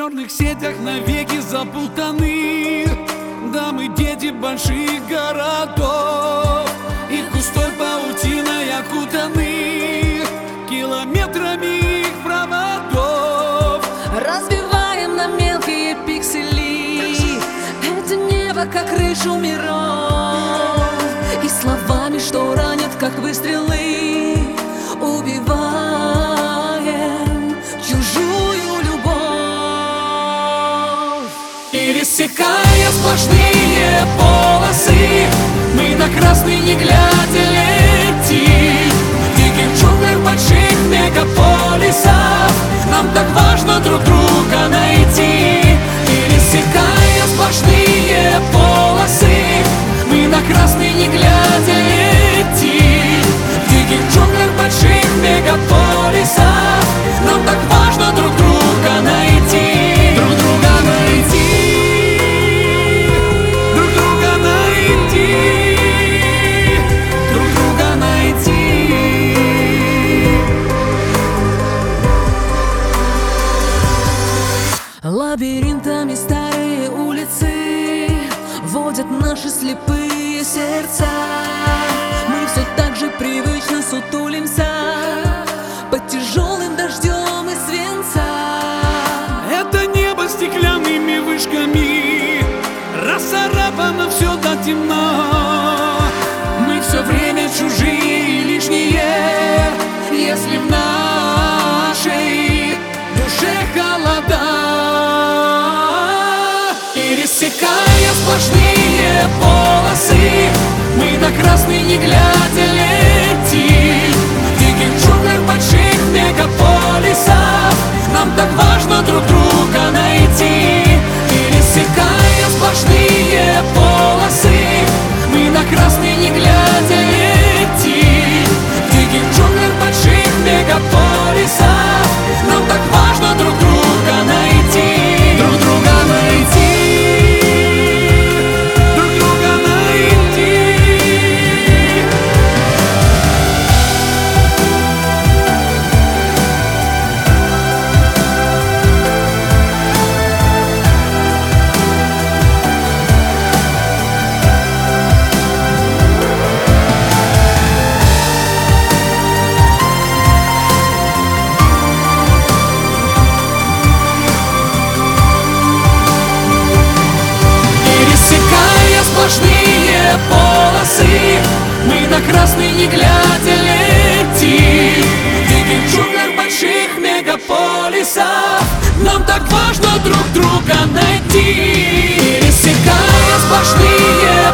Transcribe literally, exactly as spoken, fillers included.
черных сетях навеки заплутаны. Да, мы дети больших городов, и густой паутиной окутаны километрами их проводов. Разбиваем на мелкие пиксели это небо, как крышу миров, и словами, что ранят, как выстрелы, убиваем чужую любовь. Пересекая сплошные полосы, мы на красный не глядя летим. В диких джунглях больших мегаполисов нам так важно друг друга найти. Пересекая сплошные полосы, мы на красный не глядя летим. В диких джунглях больших мегаполисов нам так важно друг друга найти. Друг друга найти. Друг друга найти. Друг друга найти. Лабиринтами старые улицы водят наши слепые сердца. Мы все так же привычно сутулимся под тяжелым дождем из свинца. Это небо стеклянными вышками расцарапано все до темна. Мы все время чужие и лишние, если в нашей душе холода. Пересекая сплошные полосы, мы на красный не глядя летим. В диких джунглях больших мегаполисов нам так важно друг друга найти. Пересекая сплошные полосы, мы на красный не глядя летим. В диких джунглях больших мегаполисов нам так важно друг друга найти. Друг друга найти. Друг друга найти. Пересекая сплошные полосы, мы на красный не глядя летим. В диких джунглях больших мегаполисов нам так важно друг друга найти. Пересекая сплошные